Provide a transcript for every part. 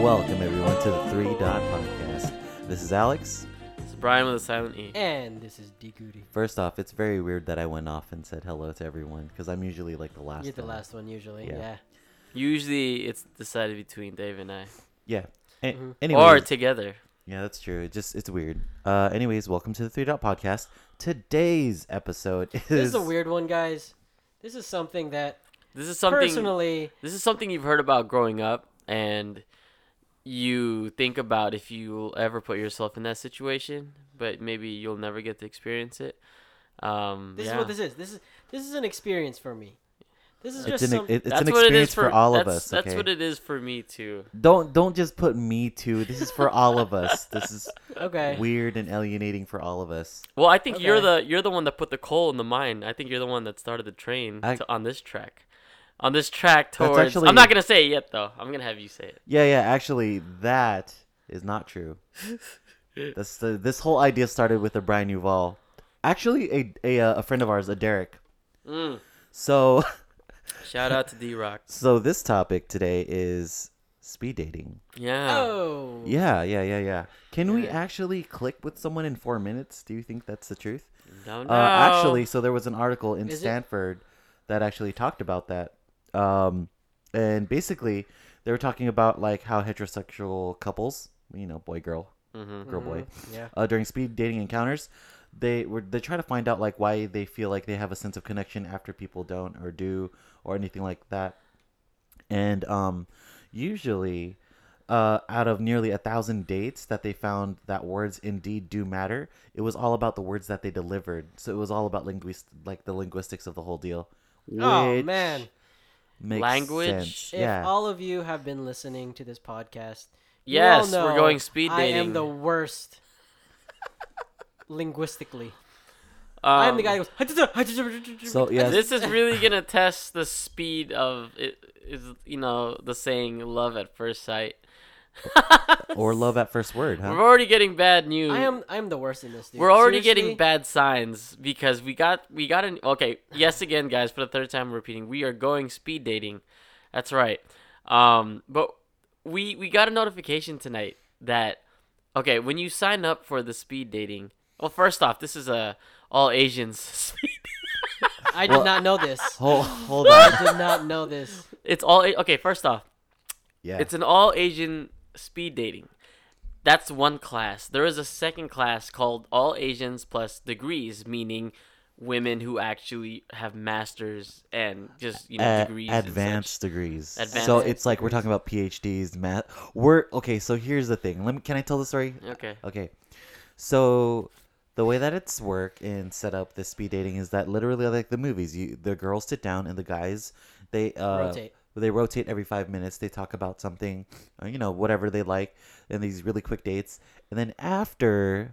Welcome everyone to the Three Dot Podcast. This is Alex. This is Brian with a silent E. And this is D Goody. First off, it's very weird that I went off and said hello to everyone because I'm usually like the last. You're the one. last one usually, Yeah. yeah. Usually it's decided between Dave and I. Yeah. Mhm. Anyways, Or together. yeah, that's true. It's weird. Anyways, welcome to the Three Dot Podcast. Today's episode is. This is a weird one, guys. This is something that This is something personally, This is something you've heard about growing up, and you think about if you'll ever put yourself in that situation, but maybe you'll never get to experience it. this is what this is. This is an experience for me. This is It's just an some. it's an experience for all of us. That's Okay? what it is for me too. Don't just put me too. This is for all of us. This is Okay. weird and alienating for all of us. Well, I think you're Okay. the one that put the coal in the mine. I think you're the one that started the train I- on this track. On this track That's towards. actually- I'm not gonna say it yet though. I'm gonna have you say it. Yeah. Actually, that is not true. This whole idea started with a Brian Uval. Actually, a friend of ours, a Derek. Mm. So Shout out to D-Rock. so this topic today is speed dating. Yeah. Oh. Yeah. Can we Yeah. actually click with someone in 4 minutes? Do you think that's the truth? Don't know. Actually, so there was an article in Is it? Stanford that actually talked about that. And basically, they were talking about like how heterosexual couples, boy, girl, Mm-hmm. girl, boy, Yeah. during speed dating encounters, they try to find out like why they feel like they have a sense of connection after people don't or do or anything like that. And usually, out of nearly 1,000 dates that they found that words indeed do matter, it was all about the words that they delivered. So it was all about the linguistics of the whole deal. Oh, which man. makes Language? sense. If Yeah. all of you have been listening to this podcast, you Yes, all we're know going speed I dating. am the worst linguistically. I am the guy who goes. So yes, This is really gonna test the speed of it. Is the saying "love at first sight." or love at first word, We're huh? already getting bad news. I'm the worst in this, dude. We're already Seriously? getting bad signs because we got an okay. Yes, again, guys, for the third time repeating, we are going speed dating. That's right. But we got a notification tonight that when you sign up for the speed dating. Well, first off, this is a all Asians speed. I did not know this. Hold I on. did not know this. It's all okay. First off, Yeah. it's an all Asian speed dating. That's one class. There is a second class called all Asians plus degrees, meaning women who actually have masters and just degrees. and advanced such. degrees. Advanced So it's like we're talking about PhDs, math. Okay. So here's the thing. Can I tell the story? Okay. Okay. So the way that it's work and set up this speed dating is that literally like the movies, the girls sit down and the guys they Rotate. They rotate every 5 minutes. They talk about something, whatever they like, and these really quick dates. And then after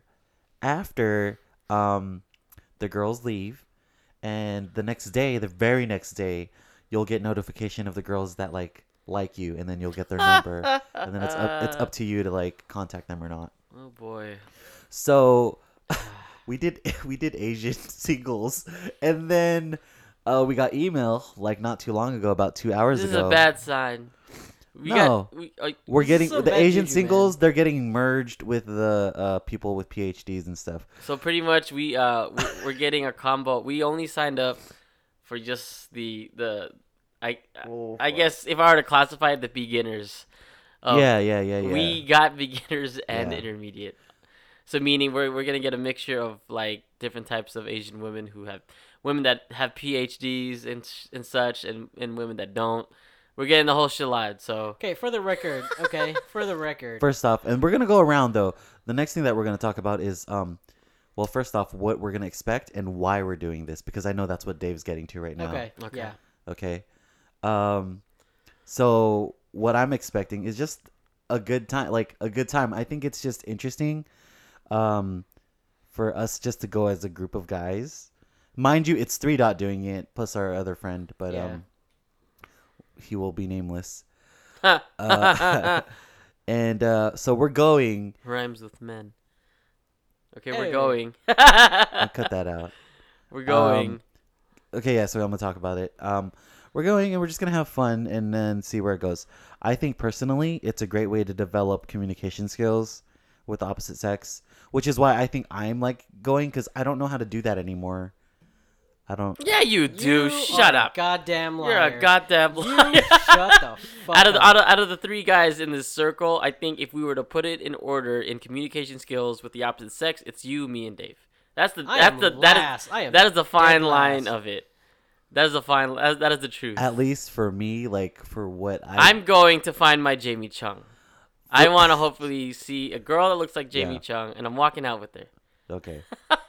the girls leave, and the very next day, you'll get notification of the girls that like you, and then you'll get their number, and then it's up to you to like contact them or not. Oh boy. So we did Asian singles, and then we got email like not too long ago, about 2 hours This is ago. a bad sign. No. We're This getting is so the bad Asian juju, singles. man. They're getting merged with the people with PhDs and stuff. So pretty much we're getting a combo. We only signed up for just the I guess if I were to classify it, the beginners. Yeah. We got beginners and Yeah. intermediate. So meaning we're gonna get a mixture of like different types of Asian women women that have PhDs and such, and women that don't. We're getting the whole shilad. So Okay, for the record. For the record. First off, and we're gonna go around though. The next thing that we're gonna talk about is well, first off, what we're gonna expect and why we're doing this, because I know that's what Dave's getting to right now. Okay. Okay. Yeah. Okay. So what I'm expecting is just a good time, I think it's just interesting, for us just to go as a group of guys. Mind you, it's 3 Dot doing it, plus our other friend, but Yeah. he will be nameless. And so we're going. rhymes with men. Okay, Hey. we're going. I'll cut that out. We're going. Okay, yeah, so I'm gonna talk about it. we're going and we're just gonna have fun and then see where it goes. I think personally, it's a great way to develop communication skills with the opposite sex, which is why I think I'm like going because I don't know how to do that anymore. I don't. Yeah, you do. Shut up. Goddamn liar. You're a goddamn liar. You shut the fuck up. Out of the three guys in this circle, I think if we were to put it in order in communication skills with the opposite sex, it's you, me, and Dave. That is the fine line of it. That is the truth. At least for me, like for what I'm going to find my Jamie Chung. I want to hopefully see a girl that looks like Jamie Chung, and I'm walking out with her. Okay.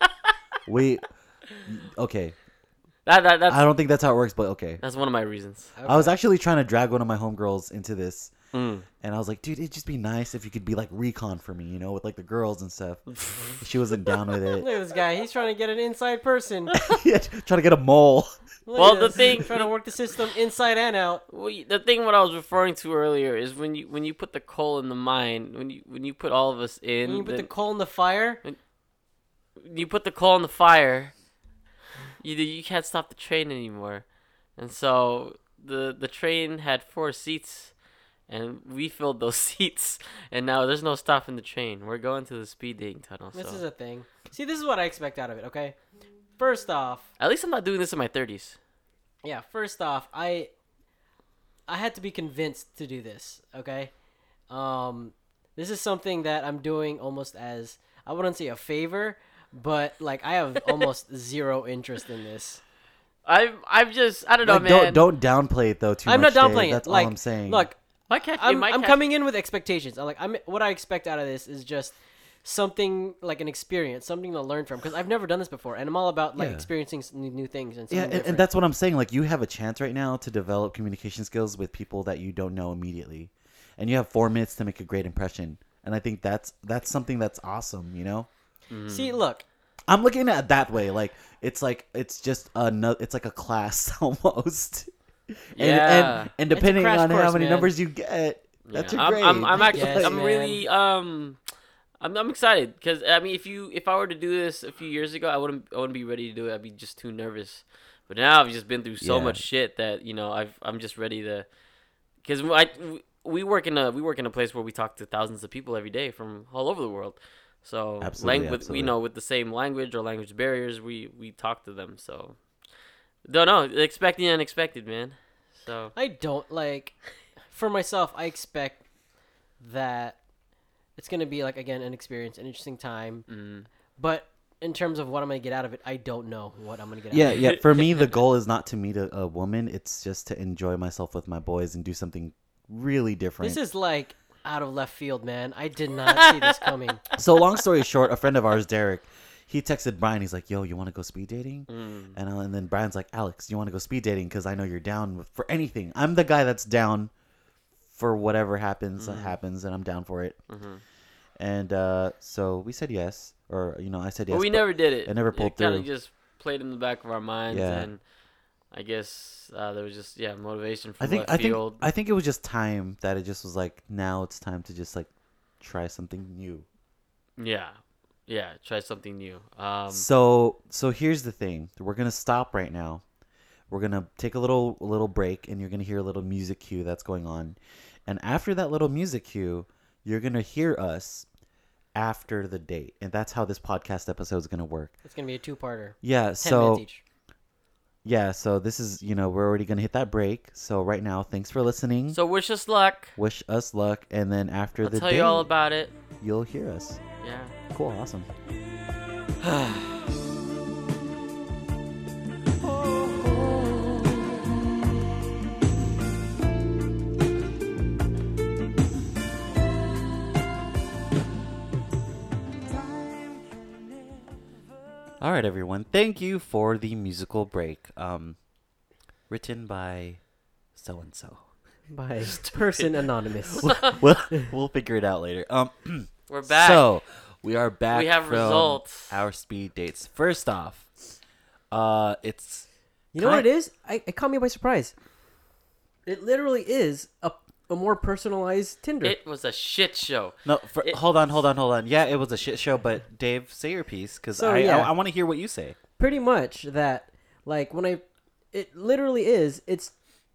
Okay. That's, I don't think that's how it works, but okay. That's one of my reasons. Okay. I was actually trying to drag one of my homegirls into this. Mm. And I was like, dude, it'd just be nice if you could be like recon for me, with like the girls and stuff. She wasn't down with it. Look at this guy. He's trying to get an inside person. Yeah, trying to get a mole. Look at this. Trying to work the system inside and out. Well, the thing what I was referring to earlier is when you put the coal in the mine, when you put all of us in. When you put the coal in the fire. When you put the coal in the fire, you can't stop the train anymore, and so the train had 4 seats. And we filled those seats, and now there's no stopping the train. We're going to the speed dating tunnel. This is a thing. See, this is what I expect out of it, okay? First off... At least I'm not doing this in my 30s. Yeah, first off, I had to be convinced to do this, okay? This is something that I'm doing almost as... I wouldn't say a favor, but, like, I have almost zero interest in this. I don't know, like, man. Don't downplay it, though, too much. I'm not downplaying That's it. Like, all I'm saying. Look... I'm coming in with expectations. What I expect out of this is just something like an experience, something to learn from. Because I've never done this before, and I'm all about experiencing new things and and that's what I'm saying. Like you have a chance right now to develop communication skills with people that you don't know immediately, and you have 4 minutes to make a great impression. And I think that's something that's awesome. See, look, I'm looking at it that way. Like it's just it's like a class almost. And depending on how many numbers you get, that's a great. I'm excited because I mean, if I were to do this a few years ago, I wouldn't be ready to do it. I'd be just too nervous. But now I've just been through so much shit that I'm just ready to. Because we work in a place where we talk to thousands of people every day from all over the world. So absolutely. With the same language or language barriers, we talk to them. So. Don't know. Expecting the unexpected, man. So I don't for myself. I expect that it's gonna be like again an experience, an interesting time. Mm. But in terms of what I'm gonna get out of it, I don't know what I'm gonna get out of it. Yeah. For me, the goal is not to meet a woman. It's just to enjoy myself with my boys and do something really different. This is like out of left field, man. I did not see this coming. So long story short, a friend of ours, Derek. He texted Brian. He's like, "Yo, you want to go speed dating?" And then Brian's like, "Alex, you want to go speed dating? Because I know you're down for anything. I'm the guy that's down for whatever happens, happens, and I'm down for it." Mm-hmm. And so we said yes, or I said yes. But we never did it. I never pulled through. Kind of just played in the back of our minds, and I guess there was just motivation from left field. I think it was just time that it just was like now it's time to just like try something new. Yeah, try something new. So here's the thing. We're gonna stop right now. We're gonna take a little break, and you're gonna hear a little music cue that's going on. And after that little music cue, you're gonna hear us after the date, and that's how this podcast episode is gonna work. It's gonna be a 2-parter. Yeah. 10 minutes each. Yeah. So this is we're already gonna hit that break. So right now, thanks for listening. So wish us luck. Wish us luck, and then after I'll the tell date, you all about it. You'll hear us. Yeah. Cool. Awesome. All right, everyone. Thank you for the musical break. Written by so and so. By person anonymous. We'll figure it out later. We're back. So we are back. We have from results. Our speed dates. First off, it's you know what it is? It caught me by surprise. It literally is a more personalized Tinder. It was a shit show. No, hold on. Yeah, it was a shit show. But Dave, say your piece because I want to hear what you say. Pretty much that, like it literally is. It's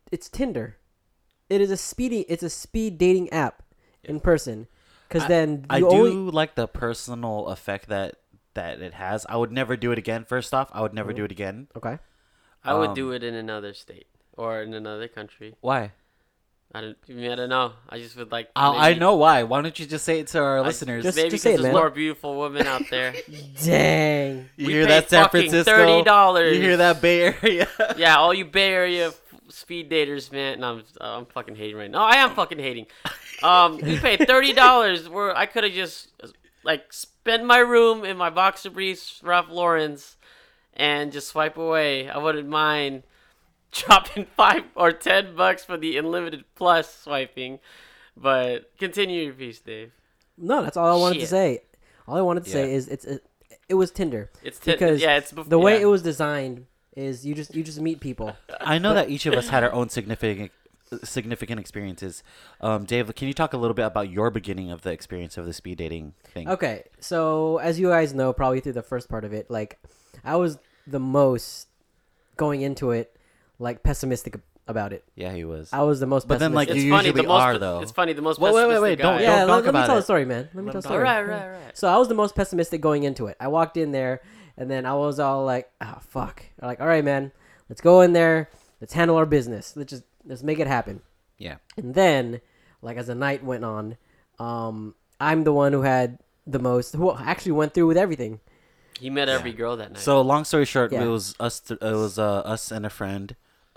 it's Tinder. It's a speed dating app in person. Because then I you do only like the personal effect that it has. I would never do it again. First off, I would never do it again. okay. I would do it in another state or in another country. Why? I don't know. I just would like. I maybe- know why. Why don't you just say it to our listeners? just- Maybe say because it, there's man. more beautiful women out there. Dang. you We hear paid that, San fucking Francisco? $30. You hear that, Bay Area? Yeah, all you Bay Area speed daters, man. No, I'm fucking hating right now. No, I am fucking hating. We paid $30 where I could have just like spent my room in my boxer briefs, Ralph Lauren's, and just swipe away. I wouldn't mind dropping $5 or $10 for the unlimited plus swiping. But continue your piece, Dave. No, that's all I wanted to Shit. say. All I wanted to say is it was Tinder. It's because it's before, the way yeah. it was designed is you just meet people. I know that each of us had our own significant experiences. Dave, can you talk a little bit about your beginning of the experience of the speed dating thing? Okay, so as you guys know, probably through the first part of it, like I was the most going into it like pessimistic about it. Yeah, he was. I was the most But then, like, pessimistic. you It's funny. usually The most, are, though. It's funny. The most Wait, pessimistic don't- guy. yeah, talk let me about tell it. the story, man. Let me tell the All story. Right. So I was the most pessimistic going into it. I walked in there, and then I was all like, "Oh fuck!" Like, all right, man, let's go in there. Let's handle our business. Let's make it happen. Yeah. And then, like as the night went on, I'm the one who had the most, who actually went through with everything. He met every girl that night. So long story short, Yeah. it was us. It was us and a friend,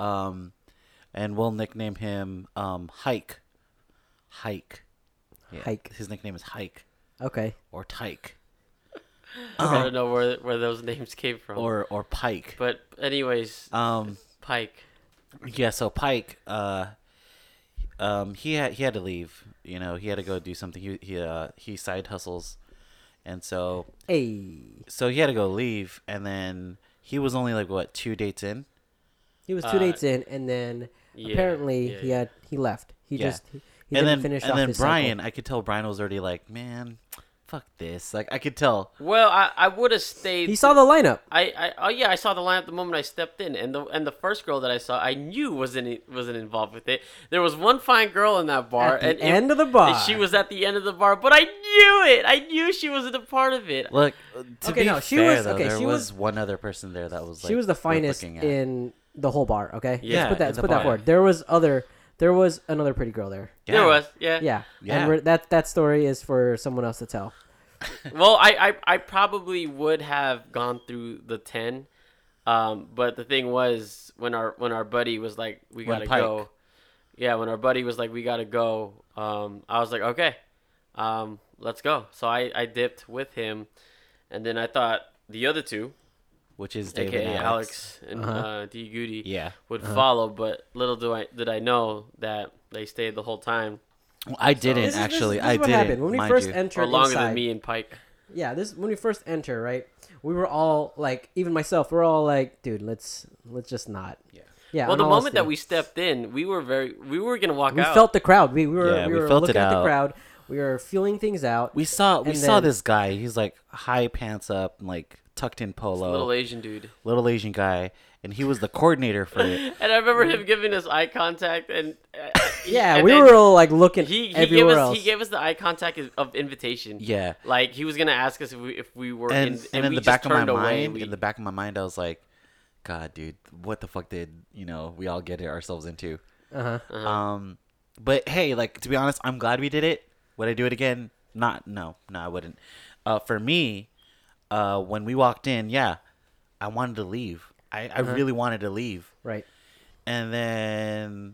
and we'll nickname him Hike. Hike. Yeah. Hike. His nickname is Hike Okay. or Tyke I don't know where those names came from. or Pike. But anyways, Pike. Yeah. So Pike, he had to leave. You know, he had to go do something. He side hustles, and so Hey, he had to go leave, and then he was only like what 2 dates in. he was 2 dates in, and then Yeah, apparently yeah. he left. He Yeah. just he and didn't then finish and off then his Brian, cycle. I could tell Brian was already like, man, fuck this. Like I could tell. Well, I would have stayed. He saw the lineup. I saw the lineup the moment I stepped in, and the first girl that I saw, I knew wasn't involved with it. There was one fine girl in that bar, At the and end of the bar. and she was at the end of the bar, but I knew it. I knew she wasn't a part of it. Look, to Okay, be no, she fair, was- though, okay, there she was was- one other person there that was like She was the worth finest looking at. in the whole bar. Okay. Yeah, Let's in put the that bar. forward. There was another pretty girl there. There was, yeah. Yeah. Yeah. And that story is for someone else to tell. Well, I probably would have gone through the 10, but the thing was when our buddy was like, we When gotta Pike. go. Yeah, when our buddy was like, we gotta go. I was like, okay, let's go. So I dipped with him, and then I thought the other two, which is David aka and Alex and Uh-huh. D Goody, Yeah, would follow. But little did I know that they stayed the whole time, I didn't This is actually. what I didn't. happened when we mind first you. entered or longer inside. than me and Pike. Yeah, this when we first enter, right? We were all like, even myself, we're all like, dude, let's just not. Yeah. Yeah. Well, in the all moment that honesty. we stepped in, we were gonna walk we out. felt the crowd. We were Yeah, we we were felt looking it at the out. crowd. We were feeling things out. We saw And then- this guy. He's like high pants up, and like tucked in polo, Little Asian dude. little Asian guy, and he was the coordinator for it. And I remember him giving us eye contact, and Yeah, and we then were all like looking he everywhere gave us else. he gave us the eye contact of invitation. Yeah, Like he was gonna ask us if we were and in, in we the just back of my turned away. mind, I was like, God, dude, what the fuck did we all get ourselves into? Uh-huh. But hey, like to be honest, I'm glad we did it. Would I do it again? No, I wouldn't. For me, when we walked in, yeah, I wanted to leave. I really wanted to leave. Right. And then,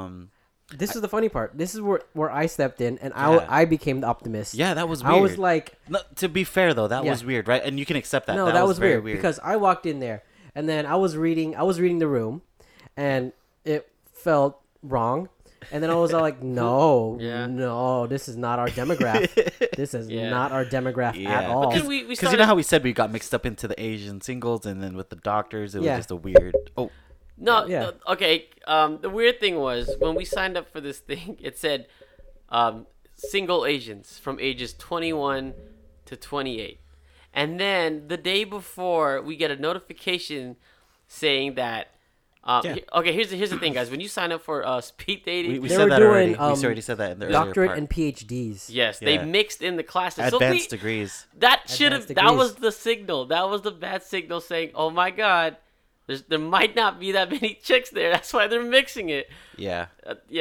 This is the funny part. This is where I stepped in, and Yeah. I became the optimist. yeah, that was weird. I was like, No, to be fair though, that Yeah. was weird, right? And you can accept that. no, that was very weird, because I walked in there, and then I was reading the room, and it felt wrong. And then I was all like, no, Yeah. no, this is not our demographic. This is Yeah. not our demographic Yeah. at But all. Because we because started, you know how we said we got mixed up into the Asian singles, and then with the doctors, it was Yeah. just a weird. Oh, no, Yeah. okay. The weird thing was when we signed up for this thing, it said single Asians from ages 21 to 28, and then the day before we get a notification saying that Yeah. Okay, here's the thing, guys. When you sign up for speed dating, We They said were that doing, already. We already said that in the earlier doctorate part. and PhDs. yes, they Yeah. mixed in the classes. Advanced So degrees. that should have. Advanced That was degrees. the signal. That was the bad signal saying, "Oh my God, there might not be that many chicks there. That's why they're mixing it." Yeah.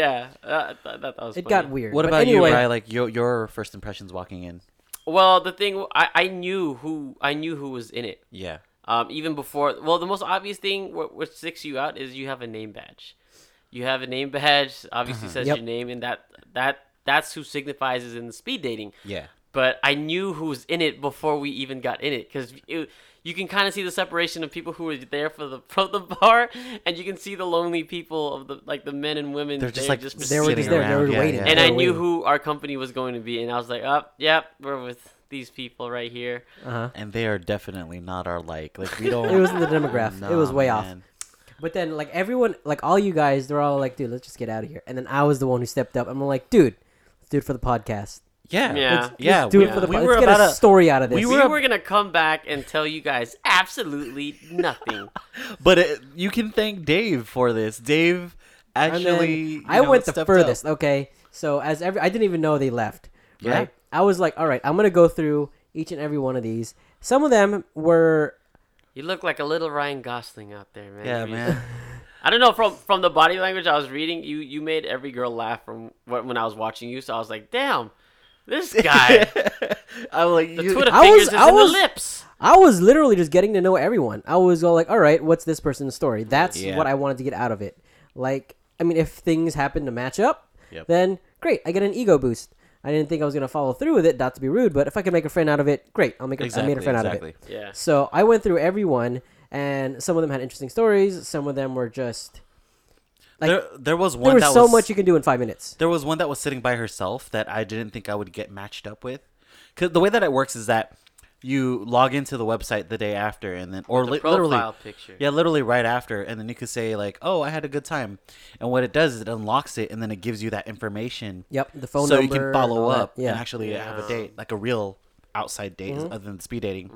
I thought that was. It funny. got weird. What But about anyway, you, Rai? Like your first impressions walking in? Well, the thing I knew who was in it. Yeah. Even before, well, the most obvious thing what sticks you out is you have a name badge. You have a name badge. Obviously says Yep. your name, and that's who signifies is in the speed dating. Yeah. But I knew who was in it before we even got in it, because you can kind of see the separation of people who were there for the bar, and you can see the lonely people of the men and women. They're just there like they were sitting just there. They around. were Yeah, waiting. yeah. and They I were knew waiting. who our company was going to be, and I was like, oh, yep, we're with these people right here. Uh-huh. And they are definitely not our like. Like we don't. It was in the demographic. It was Nah, way off. man. But then, like, everyone, like, all you guys, they're all like, dude, let's just get out of here. And then I was the one who stepped up. I'm like, dude, let's do it for the podcast. Yeah. Yeah. Yeah. Let's do it for the we podcast. were Let's get about a story out of this. we We were- were gonna come back and tell you guys absolutely nothing. But you can thank Dave for this. Dave And then actually. I went the stepped furthest. up. Okay, so I didn't even know they left. Yeah. Right? I was like, all right, I'm gonna go through each and every one of these. Some of them were, You look like a little Ryan Gosling out there, man. Yeah, man. I don't know, from the body language I was reading, you made every girl laugh when I was watching you. So I was like, damn, this guy. I'm like, The you, Twitter I fingers was- is I in was- the lips. I was literally just getting to know everyone. I was all like, all right, what's this person's story? That's Yeah. what I wanted to get out of it. Like, I mean, if things happen to match up, Yep. then great, I get an ego boost. I didn't think I was gonna follow through with it, not to be rude, but if I could make a friend out of it, great. I made a friend out of it. Yeah. So I went through everyone, and some of them had interesting stories. Some of them were just like there was one there was that so was much you can do in 5 minutes. There was one that was sitting by herself that I didn't think I would get matched up with. Cause the way that it works is that you log into the website the day after, and then or The literally, profile picture. yeah, literally right after, and then you could say like, "Oh, I had a good time," and what it does is it unlocks it, and then it gives you that information, Yep, the phone so number. you can and follow all that. up Yeah, and actually have a date, like a real outside date, other than speed dating.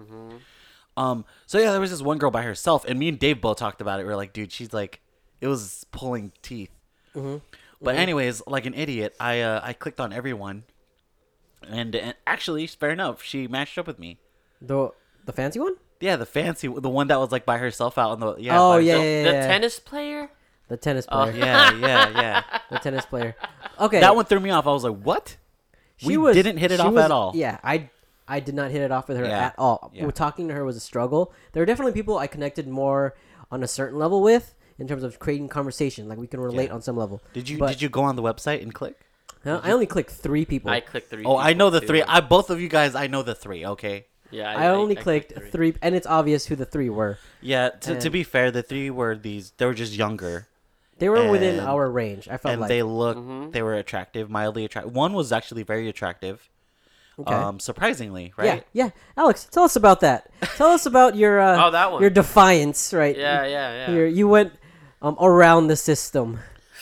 So yeah, there was this one girl by herself, and me and Dave both talked about it. We were like, "Dude, she's like, it was pulling teeth." But anyways, like an idiot, I clicked on everyone, and actually, fair enough, she matched up with me. the fancy one. Yeah, the one that was like by herself out on the Oh, by yeah, herself. yeah, The yeah. tennis player. The tennis Oh, player. yeah. The tennis player. Okay, That one threw me off. I was like, what? she we didn't hit it she off was- at all. Yeah, I did not hit it off with her Yeah, at all. yeah. Talking to her was a struggle. There were definitely people I connected more on a certain level with in terms of creating conversation. Like we can relate Yeah. on some level. Did you But- go on the website and click? I only clicked 3 people. I clicked 3. Oh, I know the people, 3. too. Both of you guys, I know the 3. Okay. Yeah, I only I clicked 3, and it's obvious who the 3 were. Yeah. To And- be fair, the 3 were they were just younger, They were within And- our range. I felt and like. they looked they were attractive, mildly attractive. One was actually very attractive. Okay. Surprisingly, right? Yeah. Alex, tell us about that. Tell us about your that one. your defiance, right? Yeah. You went around the system.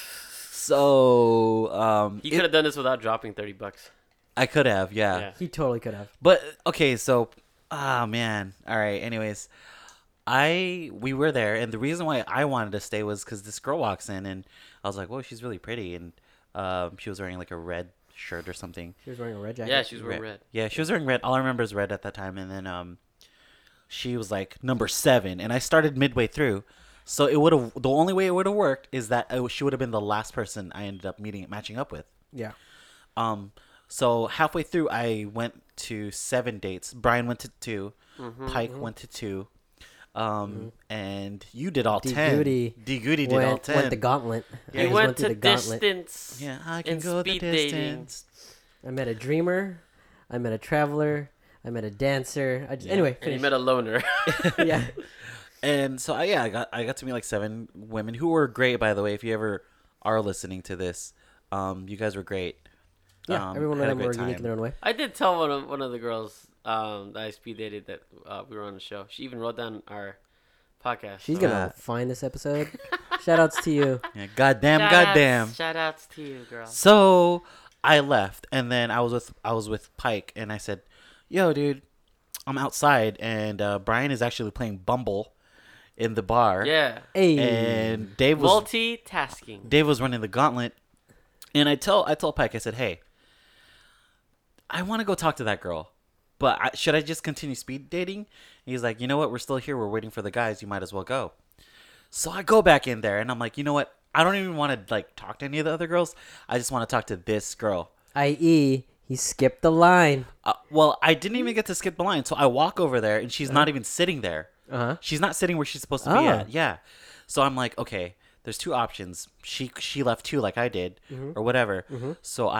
So, He could have done this without dropping $30. I could have, Yeah. He totally could have. But okay, so man. All right. Anyways, we were there, and the reason why I wanted to stay was because this girl walks in, and I was like, "Whoa, she's really pretty," and she was wearing like a red shirt or something. She was wearing a red jacket. Yeah, she was wearing red. Yeah, she was wearing red. All I remember is red at that time, and then she was like number 7, and I started midway through. So it would have the only way it would have worked is that she would have been the last person I ended up matching up with. Yeah. So halfway through, I went to 7 dates. Brian went to 2. Pike went to 2. And you did all 10. Goody D Goody did all 10. went the gauntlet. Yeah, He He went through to the gauntlet. distance. Yeah, I can in go the speed dating. distance. I met a dreamer. I met a traveler. I met a dancer. Anyway, And finish. he met a loner. Yeah. And so I got to meet like 7 women who were great, by the way. If you ever are listening to this, you guys were great. Yeah, everyone had of a them were great unique in time. their own way. I did tell one of the girls that I speed dated that we were on the show. She even wrote down our podcast. She's so- gonna find this episode. Shoutouts to you. Yeah, goddamn. Shout outs to you, girl. So I left, and then I was with Pike, and I said, "Yo, dude, I'm outside, and Brian is actually playing Bumble in the bar. Yeah. Hey. And Dave was Multitasking. running the gauntlet, and I told Pike, I said, "Hey, I want to go talk to that girl, but should I just continue speed dating?" And he's like, "You know what? We're still here. We're waiting for the guys. You might as well go." So I go back in there, and I'm like, "You know what? I don't even want to like talk to any of the other girls. I just want to talk to this girl." I.e., he skipped the line. Well, I didn't even get to skip the line, so I walk over there, and she's not even sitting there. Uh-huh. She's not sitting where she's supposed to be Oh. at. Yeah. So I'm like, okay, there's two options. She left too, like I did, or whatever. So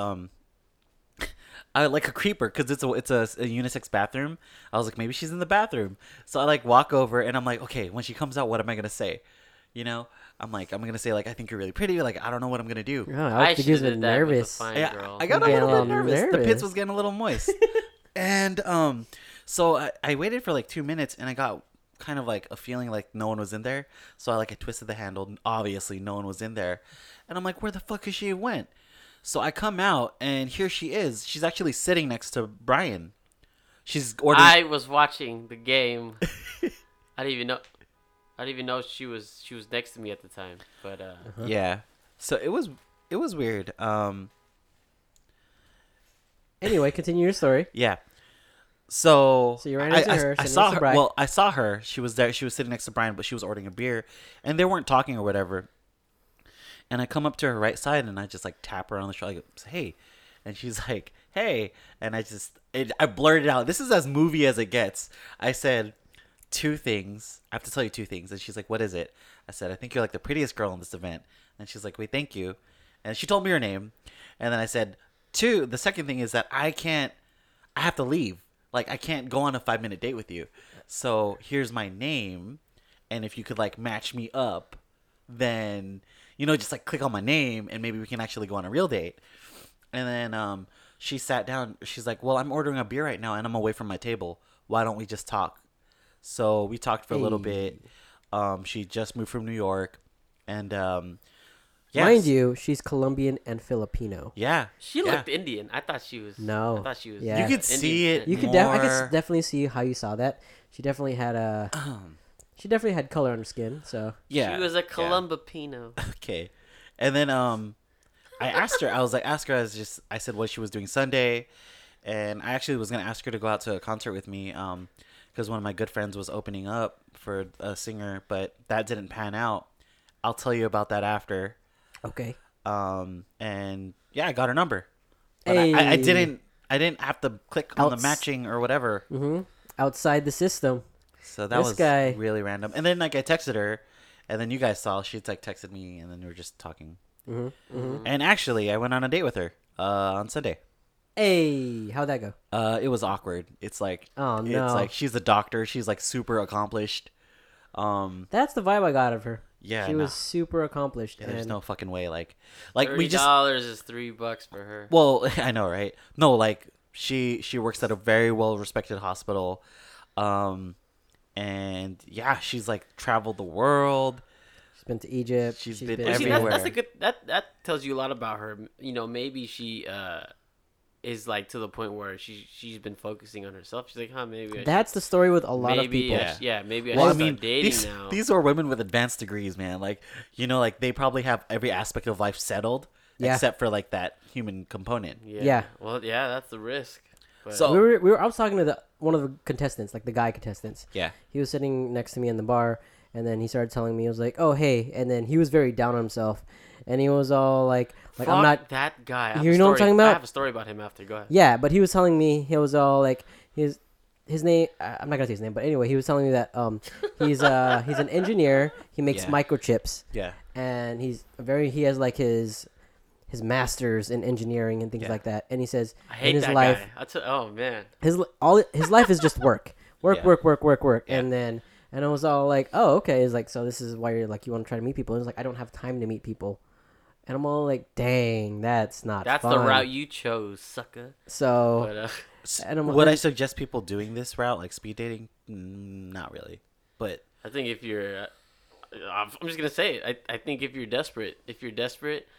I like a creeper because it's a unisex bathroom. I was like, maybe she's in the bathroom. So I like walk over, and I'm like, okay, when she comes out, what am I gonna say? You know, I'm gonna say like, I think you're really pretty. Like, I don't know what I'm gonna do. Oh, I think he was should've did that with the nervous. fine Yeah, girl. I got a Getting little a bit little nervous. The nervous. pits was getting a little moist. And so I waited for like 2 minutes, and I got kind of like a feeling like no one was in there. So I twisted the handle, and obviously no one was in there. And I'm like, where the fuck is she went? So I come out, and here she is. She's actually sitting next to Brian. She's ordering. I was watching the game. I didn't even know she was next to me at the time. But Yeah. So it was weird. Anyway, continue your story. Yeah. So So you ran into her, I sitting saw next to her. Brian. Well, I saw her. She was there. She was sitting next to Brian, but she was ordering a beer, and they weren't talking or whatever. And I come up to her right side, and I just like tap her on the shoulder, like, "Hey," and she's like, "Hey," and I blurted out. This is as movie as it gets. I said, "2 things. I have to tell you 2 things." And she's like, "What is it?" I said, "I think you're like the prettiest girl in this event." And she's like, "Wait, thank you." And she told me her name, and then I said, "2. The second thing is that I have to leave. Like, I can't go on a 5-minute date with you. So here's my name, and if you could like match me up, then just like click on my name, and maybe we can actually go on a real date." And then she sat down. She's like, "Well, I'm ordering a beer right now, and I'm away from my table. Why don't we just talk?" So we talked for a little bit. She just moved from New York, and yes. Mind you, she's Colombian and Filipino. Yeah, she looked Indian. I thought she was. No. I thought she was. Yeah. You could see it. You could I could definitely see how you saw that. She definitely had she definitely had color on her skin. So Yeah, She was a yeah. Columbapino. Okay, and then I asked her. I was like, I said what she was doing Sunday, and I actually was gonna ask her to go out to a concert with me, because one of my good friends was opening up for a singer, but that didn't pan out. I'll tell you about that after. okay. And yeah, I got her number, but I didn't have to click on the matching or whatever. Outside the system. So that This was guy- really random. And then like I texted her, and then you guys saw she like texted me, and then we were just talking. And actually, I went on a date with her on Sunday. Hey, how'd that go? It was awkward. It's like, Oh, no. It's like she's a doctor. She's like super accomplished. That's the vibe I got of her. Yeah, She nah. was super accomplished. Yeah, there's and no fucking way. Like $30 we just. is $3 for her. Well, I know, right? No, like she works at a very well respected hospital, and yeah, she's like traveled the world. she's been to Egypt. She's She's been Well, see, everywhere. that's a good. That tells you a lot about her. Maybe she is like to the point where she's been focusing on herself. She's like, maybe I That's the story with a lot of maybe people. maybe I Well, should start dating now. these are women with advanced degrees, man. Like, like they probably have every aspect of life settled, Yeah. except for like that human component. Yeah. Well, yeah, that's the risk. But So- I was talking to one of the contestants, like the guy contestants. Yeah. He was sitting next to me in the bar, and then he started telling me, he was like, "Oh, hey," and then he was very down on himself, and he was all like fuck I'm not. that guy. I have You a know what I'm story- talking about? I have a story about him after. Go ahead. Yeah, but he was telling me he was all like his name. I'm not gonna say his name, but anyway, he was telling me that he's an engineer. He makes Yeah. microchips, Yeah. and he has like his masters in engineering and things Yeah. like that. And he says I in hate his that life, guy. Oh man. his life is just work, Yeah. work, Yeah. and I was all like, oh, okay. It's like, so this is why you're like, you want to try to meet people. And it's like, I don't have time to meet people, and I'm all like, dang, that's not. That's fun. the route you chose, sucker. So But and I'm, Would I suggest people doing this route, like speed dating? Not really, but I think if you're, I'm just gonna say it. I think if you're desperate,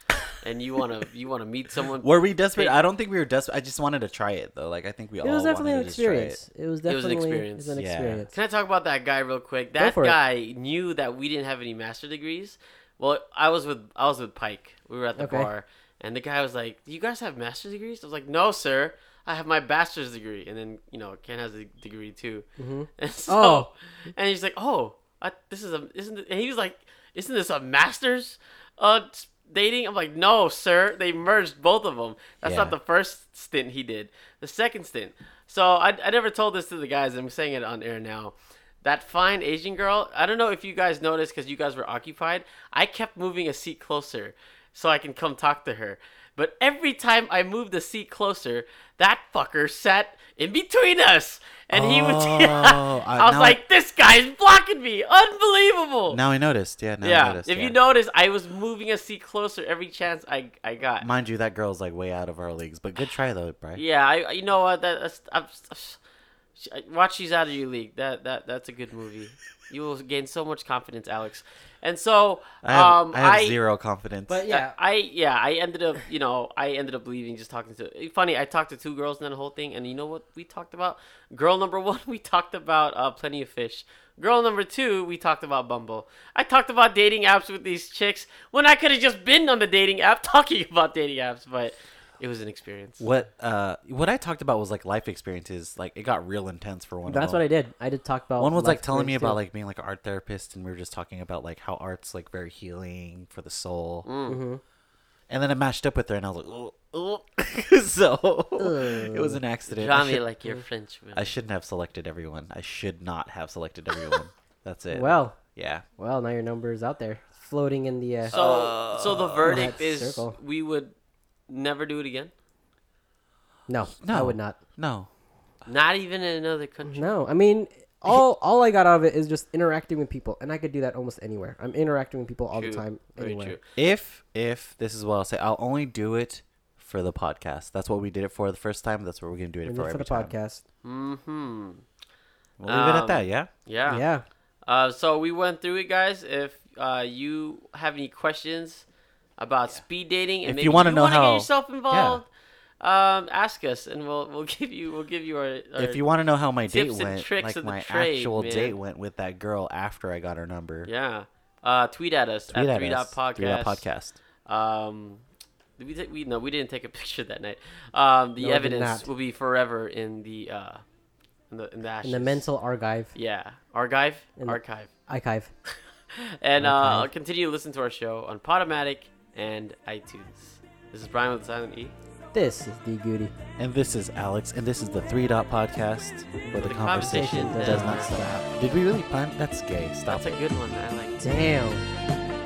and you wanna meet someone. Were we desperate? Hey. I don't think we were desperate. I just wanted to try it though. Like I think we It all was definitely an wanted to just try it. experience. It was definitely experience. an Yeah. experience. Can I talk about that guy real quick? Go That for it. guy knew that we didn't have any master degrees. Well, I was with Pike. We were at the Okay. bar, and the guy was like, "Do you guys have master's degrees?" I was like, "No, sir. I have my bachelor's degree." And then Ken has a degree too. Mm-hmm. And so, Oh. and he's like, "Oh, and he was like, isn't this a master's dating?" I'm like, "No, sir. They merged both of them. That's Yeah. not the first stint he did. The second stint." So I never told this to the guys. I'm saying it on air now. That fine Asian girl, I don't know if you guys noticed because you guys were occupied. I kept moving a seat closer so I can come talk to her. But every time I moved the seat closer, that fucker sat in between us. And he was. I was now like, this guy's blocking me. Unbelievable. Now I noticed. Yeah. Now I yeah. noticed. If yeah. you notice, I was moving a seat closer every chance I got. Mind you, that girl's like way out of our leagues, but good try though, Bri. Yeah, you know what? Watch She's Out of Your League. That's a good movie. You will gain so much confidence, Alex. And so I have zero confidence. But yeah, I ended up leaving just talking to. Funny, I talked to two girls in that whole thing, and you know what we talked about? Girl number 1, we talked about Plenty of Fish. Girl number 2, we talked about Bumble. I talked about dating apps with these chicks when I could have just been on the dating app talking about dating apps, but it was an experience. what I talked about was like life experiences. Like it got real intense for one. that's what I did. I did talk about. One was life like telling me experience, about too. like being like an art therapist, and we were just talking about like how art's like very healing for the soul. Mhm. And then I matched up with her, and I was like, oh. So it was an accident. Draw I, me should, like your Frenchman. I shouldn't have selected everyone. I should not have selected everyone. That's it. Well, yeah. now your number is out there, floating in the. So the verdict that is circle. we would never do it again. No, I No. would not. No. Not even in another country. No, I mean, all I got out of it is just interacting with people, and I could do that almost anywhere. I'm interacting with people all True. the time, Very anywhere. true. If this is what I'll say, I'll only do it for the podcast. That's what we did it for the first time. That's what we're gonna do it And for then for every the time. podcast. Mm-hmm. We'll leave it at that. Yeah. Yeah. Yeah. So we went through it, guys. If you have any questions about speed dating, and If maybe you wanna know wanna how- get yourself involved, ask us, and we'll give you our If you want to know how my date tips and went, tricks like of the my trade, actual man. date went with that girl after I got her number. yeah, tweet at us Tweet at at 3 us. Dot 3 Dot Podcast. Podcast. We didn't take a picture that night. No, we The did evidence not. will be forever in the ashes. In the mental archive. Yeah, archive. In the- Archive. Archive. And Archive. continue to listen to our show on Podomatic and iTunes. This is Brian with the silent E. This is D Goody. And this is Alex, and this is the 3 Dot Podcast, where the The conversation conversation does not stop. Did we really plan? That's gay. Stop That's it. a good one. I like. Damn.